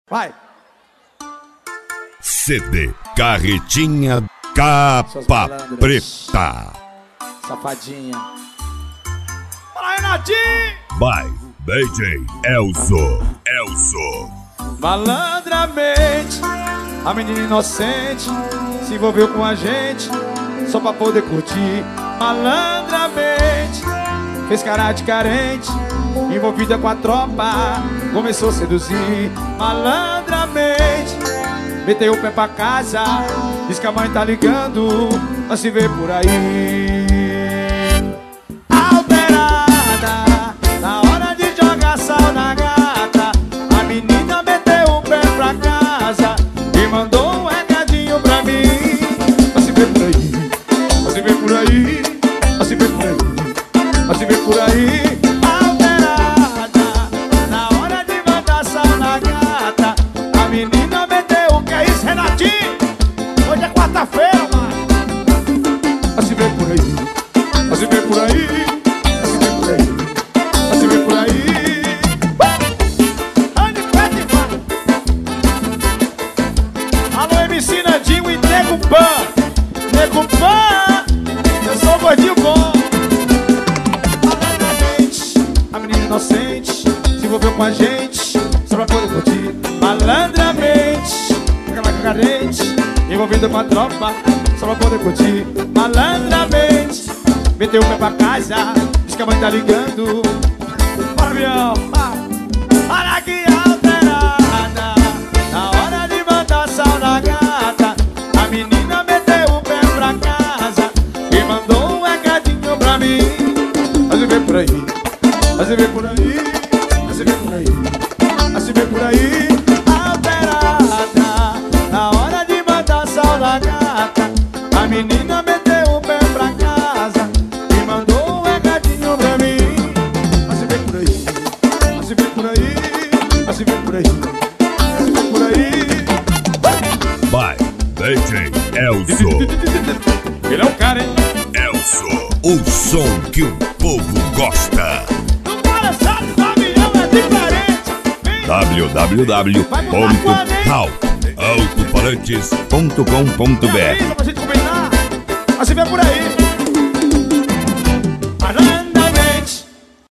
Vai. CD Carretinha Capa Preta. Safadinha. Fala, Renatinho. By DJ Elzo. Malandramente, a menina inocente se envolveu com a gente só pra poder curtir. Malandramente, fez cara de carente, envolvida com a tropa, começou a seduzir. Malandramente, meteu o pé pra casa, diz que a mãe tá ligando, mas se vê por aí. Alterada, na hora de jogar sal na gata, a menina meteu o pé pra casa e mandou um recadinho pra mim. Mas se vê por aí, mas se vê por aí, mas se vê por aí, mas se vê por aí. Alterada, na hora de mandar sal na gata, a menina meteu o que é isso, Renatinho? Hoje é quarta-feira, mano. Mas se vê por aí, mas se vê por aí, mas se vê por aí, mas se vê por aí. Ande, pede, mano. Alô, MC Nandinho e Nego Pan. Nego Pan, eu sou o gordinho bom. A menina inocente se envolveu com a gente só pra poder curtir. Malandramente, aquela carente, envolvida com a tropa só pra poder curtir. Malandramente, meteu o pé pra casa, diz que a mãe tá ligando. Bora, avião! Olha que alterada, na hora de mandar sal na gata, a menina meteu o pé pra casa e mandou um recadinho pra mim. Mas vê por aí, mas vê por aí, mas vê por aí, mas vê por aí. Alterada, na hora de mandar sal na gata, a menina meteu o pé pra casa e mandou um recadinho pra mim. Mas vê por aí, mas vê por aí, mas vê por aí, mas vê por aí. By DJ Elzo. Ele é o cara, hein? Elzo, o som que o povo gosta. No coração do avião é diferente. www.altofalantes.com.br. Pra gente combinar, mas se vê por aí.